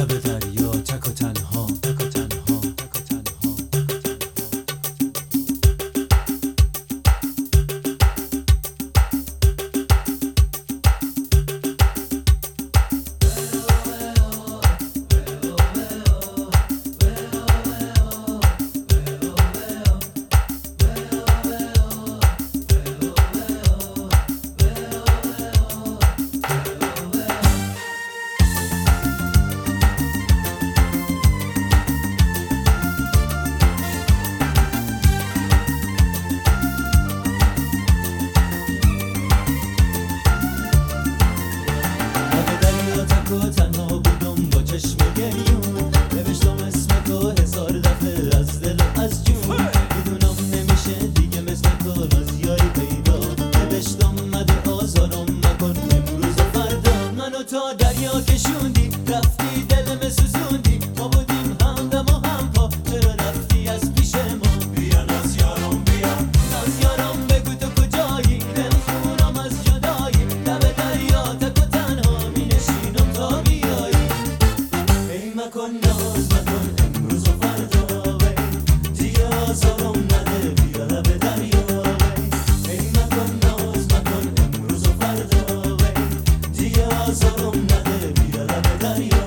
لب دریا تک و تنها تک و تنها تک و تنها. تنها بودم با چشم گریون، نوشتم اسم تو هزار دفعه از دل و از جون. میدونم نمیشه دیگه مثل تو رازیاری پیدا، نوشتم مده آزارم مکن امروز و فردا. منو تا دریا کشوندی رفتی دلم سوزوندی، ما بودیم همدم و همپا چرا رفتی از پیش ما؟ بیا ناز یارم بیا ناز یارم بگو تو کجایی، دلخونم از جدایی لب دریا تک و تنها مینشینم تا بیایی. ای مکن ناز مکن امروز و فردا دیگه آزارم نده بیا لب دریا. ای مکن ناز مکن امروز و فردا دیگه آزارم نده بیا لب دریا.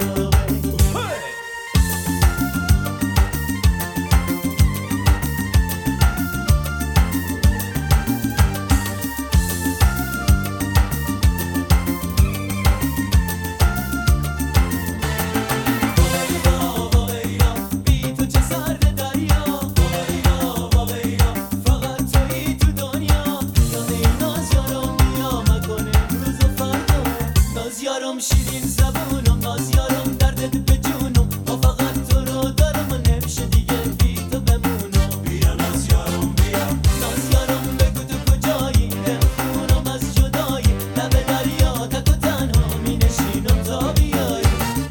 شیرین زبونم ناز یارم دردت به جونم، ما فقط تو رو دارم و نمیشه دیگه بی تو بمونم. بیا ناز یارم بیا ناز یارم بگو تو کجایی، دلخونم از جدایی لب دریا تک و تنها مینشینم تا بیایی.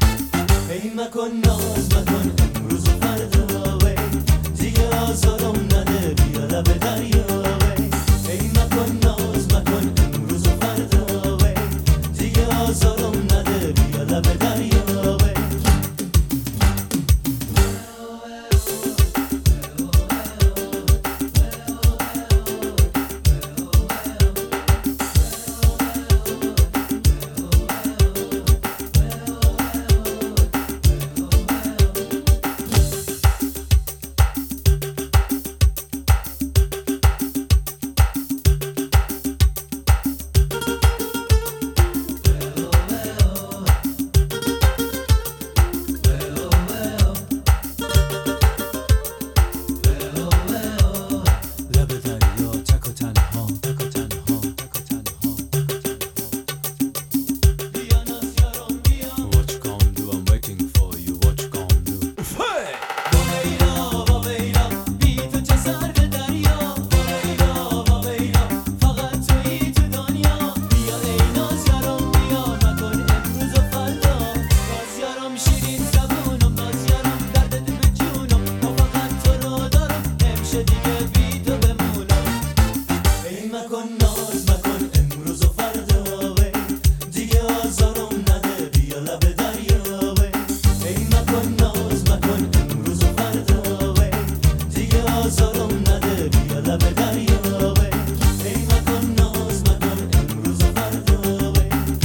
ای مکن ناز مکن امروز و فردا دیگه آزارم نده بیا لب دریا. ای مکن ناز مکن امروز و فردا دیگه آزارم نده بیا لب دریا.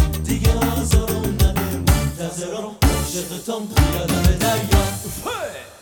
عاشقتم بیا لب دریا.